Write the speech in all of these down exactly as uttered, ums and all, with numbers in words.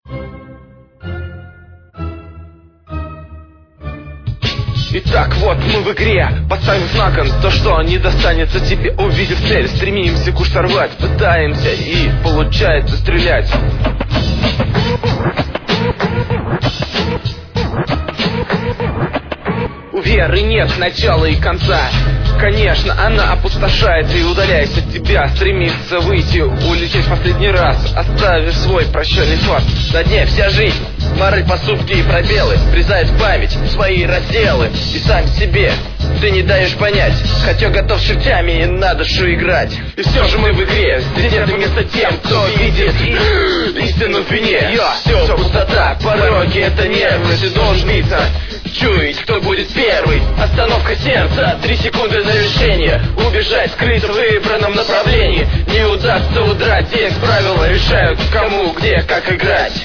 Итак, вот мы в игре, поставим знак на то, что не достанется тебе, увидев цель. Стремимся куш сорвать, пытаемся и получается стрелять. У веры нет начала и конца. Конечно, она опустошается и, удаляясь от тебя, стремится выйти, улететь в последний раз, оставив свой прощальный фарс. На дне вся жизнь, мораль, поступки и пробелы, врезает в память свои разделы. И сам себе ты не даешь понять, хотя готов с чертями на душу играть. И все же мы в игре, здесь нет места тем, кто видит истину в вине. Все пустота, пороки, это нервы, ты должен биться, чуять, кто будет первый. Остановка сердца, три секунды до решения. Убежать, скрыть в выбранном направлении. Не удастся удрать, здесь правила решают, кому, где, как играть.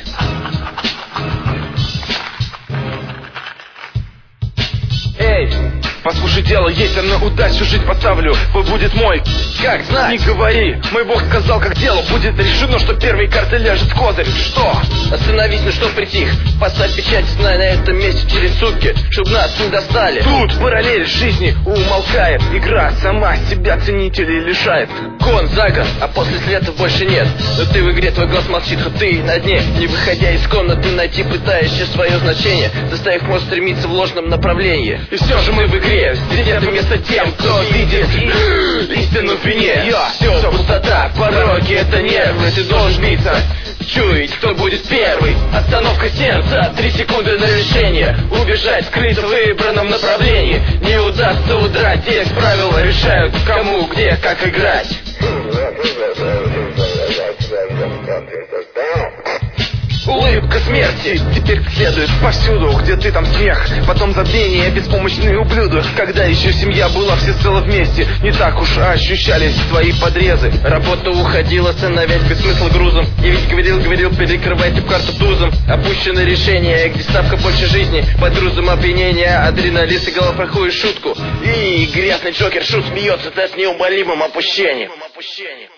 Эй, послушай, дело есть, а на удачу жить поставлю. Бой будет мой, как знать? Не говори, мой бог сказал, как дело будет решено, что первые карты ляжет козырь. Что? Остановись, ну что притих? Поставь печать, знай на этом месте через сутки, чтоб нас не достали. Тут параллель жизни умолкает. Игра сама себя ценителей лишает. Кон за год, а после следов больше нет. Но ты в игре, твой глаз молчит, хоть ты на дне. Не выходя из комнаты, найти пытаешься свое значение, заставив мозг стремиться в ложном направлении. И все же мы в игре, здесь нет места тем, кто видит истину в вине. Все пустота, пороки, это нервы, ты должен биться, чуять, кто будет первый. Остановка сердца, три секунды на решение. Убежать, скрыть в выбранном направлении. Не удастся удрать, здесь правила решают, кому, где, как играть. Улыбка смерти теперь следует повсюду, где ты там смех, потом забвение, беспомощный ублюдок. Когда еще семья была всецело вместе, не так уж ощущались твои подрезы. Работа уходила, становясь без смысла грузом. Я ведь говорил, говорил, перекрывайте карту тузом. Опущено решение, где ставка больше жизни, под грузом опьянения, адреналин сыграл плохую шутку. И грязный Джокер шут смеется над неумолимым опущением.